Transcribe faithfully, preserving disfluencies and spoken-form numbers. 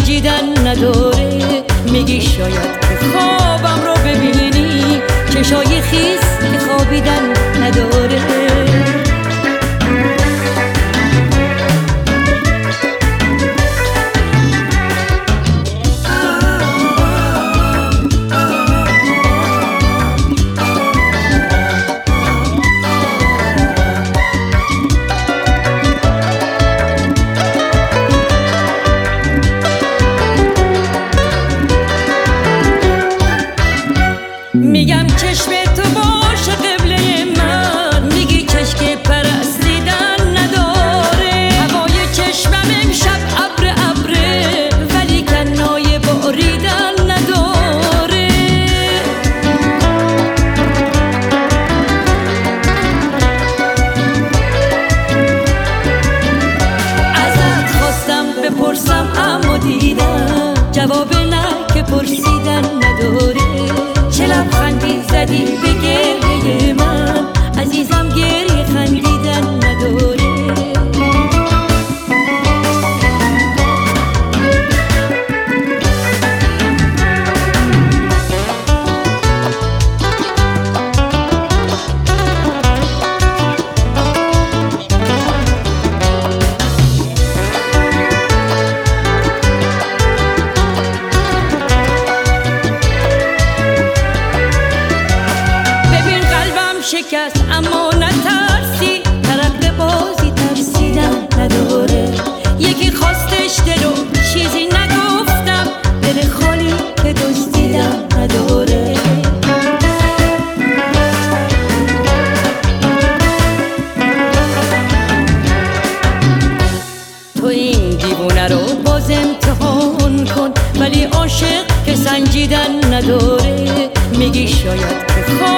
سنجیدن نداره. میگی شاید که خوابم رو ببینی، چشای خیس که خوابیدن نداره. میگم چشم تو باشه قبله من، میگی چشم پرستیدن نداره. هوای چشمم امشب ابر ابره، ولی کنای باریدن نداره. ازت خواستم بپرسم اما دیدم جواب نه که پرسیدن نداره. چه لبخندی زدی به گریه من، عزیزم گریه خندیدن نداره. شکست اما نترسی، ترقه بازی ترسیدن نداره. یکی خواستش دلو چیزی نگفتم، دل خالی که دزدیدن نداره. تو این دیوونه رو باز امتحان کن، ولی عاشق که سنجیدن نداره. میگی شاید که